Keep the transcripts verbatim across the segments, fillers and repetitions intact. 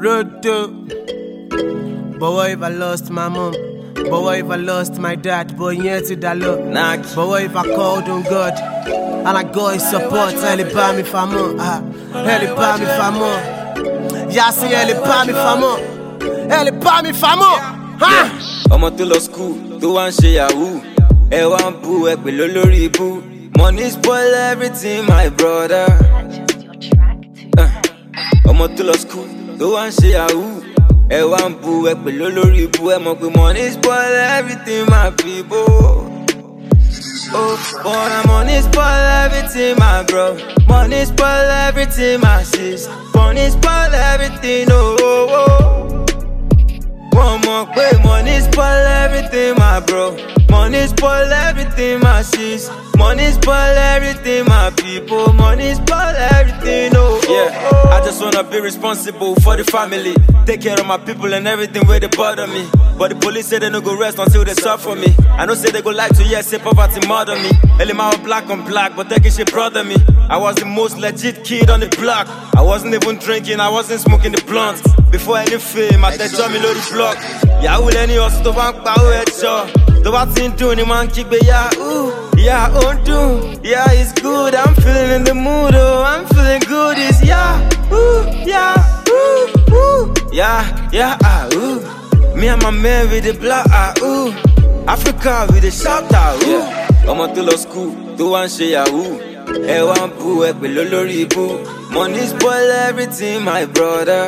Road to. But what if I lost my mom? But what if I lost my dad? But yeah, to that love. But what if I called on God and I got his support? Help me for more. Help me for more. Yeah, say help me for more. Help me for more. Ọmọ tó lọ school tó wá ń ṣe yahoo, ẹ wá ń bú ẹ pè lólórí ibú. Money spoil everything, my brother. Ọmọ tó lọ school tó wá ń ṣe yahoo, ẹ wá ń bú ẹ pè lólórí ibú. Ẹ mọ̀ pé money spoil everything, my people. Oh, but na money spoil everything, my bro. Money spoil everything, my sis. Money spoil everything, oh, oh, oh. One more way, money spoil everything, my bro. Money spoil everything, my sis. Money spoil everything, my people. Money spoil everything, oh, yeah. Oh, oh. I just wanna be responsible for the family. Take care of my people and everything where they bother me. But the police say they no go rest until they suffer me. I know say they go like to hear say poverty murder me. Elima was black on black, but taking shit brother me. I was the most legit kid on the block. I wasn't even drinking, I wasn't smoking the blunt. Before any fame, I tell Johnny load the block. Yeah, I will any us to bank power headshot. The what in do the man kick me, yeah, ooh, yeah, oh do, yeah, it's good. I'm feeling in the mood, oh, I'm feeling good, it's yeah, ooh, yeah, ooh, ooh, yeah, yeah, ah, ooh. Me and my man with the block, ah, ooh. Africa with the shout out, ooh. Ọmọ tó lọ school, tó wá ń ṣe yahoo, ẹ wá ń bú ẹ pè lólórí ibú. Money spoil everything, my brother.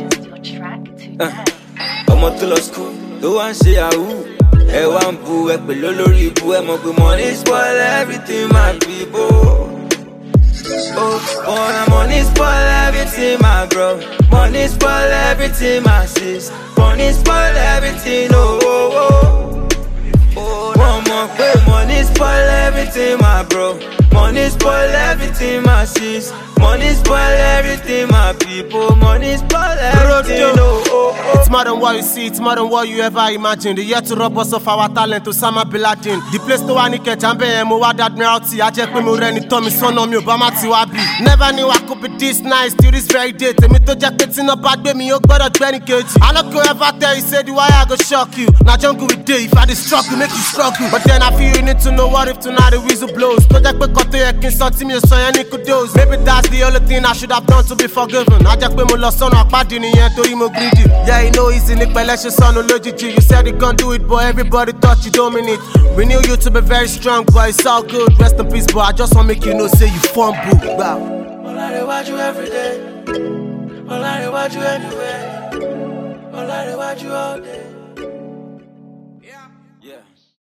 Ọmọ tó lọ school, tó wá ń ṣe yahoo, ẹ wá ń bú ẹ pè lólórí ibú. Ẹ mọ̀ pé money spoil everything, my people. Oh, but na money spoil everything, my bro. Money spoil everything, my sis. Money spoil everything, oh, oh, oh. One more way, money spoil everything, my bro. Money spoil everything, my sis. Money spoil everything, my people. Money spoil everything, oh, oh, oh. It's more than what you see, it's more than what you ever imagined. The year to rob us of our talent, Osama Bin Laden. The place to one get jambe and mo wad admiralty. I just pay me rent to me son on me Obama Tiwabi. Never knew I could be this nice till this very day. Tell me to jacket in a bad way, me you better twenty kilograms. I not go ever tell you say the why I go shock you. Now jungle with day, if I dey struggle, make you struggle. But then I feel you need to know what if tonight the whistle blows. To jack cut to your kin something me so any could dose. Maybe that's the only thing I should have done to be forgiven. I just pay me lost son apadi niyan tori mo greedy. Yeah, you know easy nick pele se son olojiji. You said you gon' do it, but everybody thought you dominate. We knew you to be very strong, but it's all good. Rest in peace, but I just wanna make you know say you fumble. Wow. All I watch you every day. All I watch you anywhere. All I watch you all day.